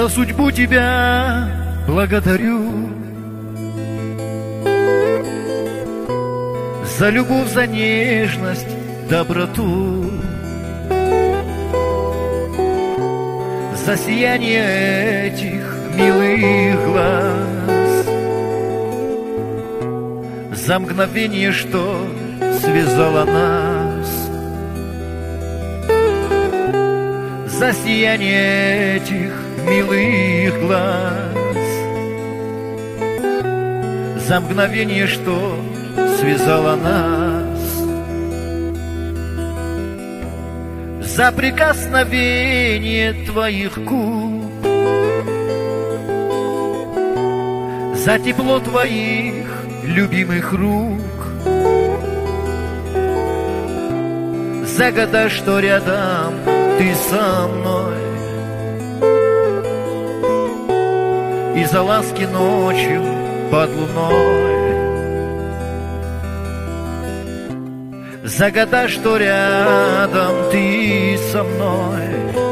За судьбу тебя благодарю, за любовь, за нежность, доброту, за сияние этих милых глаз, за мгновение, что связало нас, за сияние этих милых глаз, за мгновение, что связало нас, за прикосновение твоих губ, за тепло твоих любимых рук, за года, что рядом ты со мной, и за ласки ночью под луной, за года, что рядом ты со мной,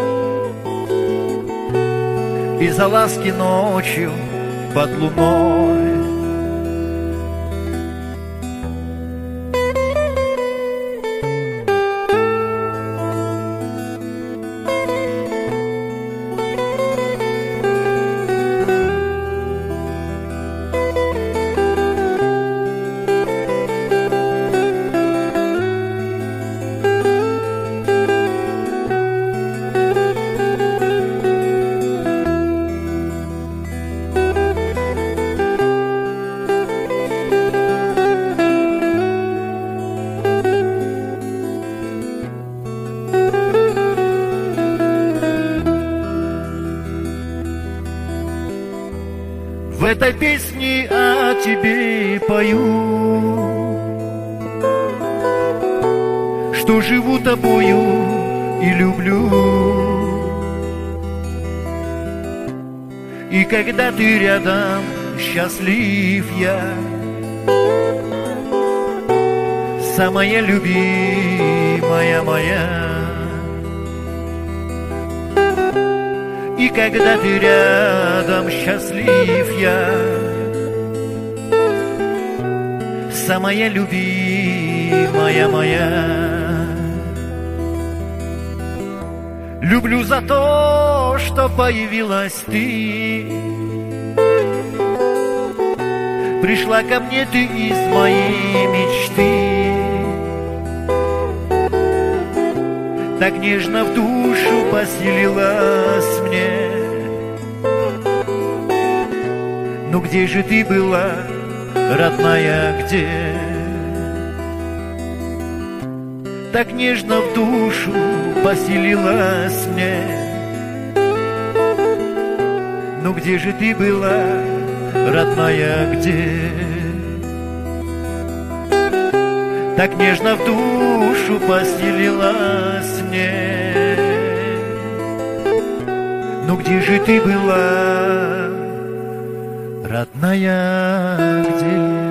и за ласки ночью под луной. В этой песне о тебе пою, что живу тобою и люблю. И когда ты рядом, счастлив я, самая любимая моя. И когда ты рядом, счастлив я, самая любимая моя. Люблю за то, что появилась ты, пришла ко мне ты из моей мечты, так нежно в душу поселилась мне. Ну где же ты была, родная, где? Так нежно в душу поселилась мне. Ну где же ты была, родная, где? Так нежно в душу поселилась мне. Ну где же ты была, родная, где?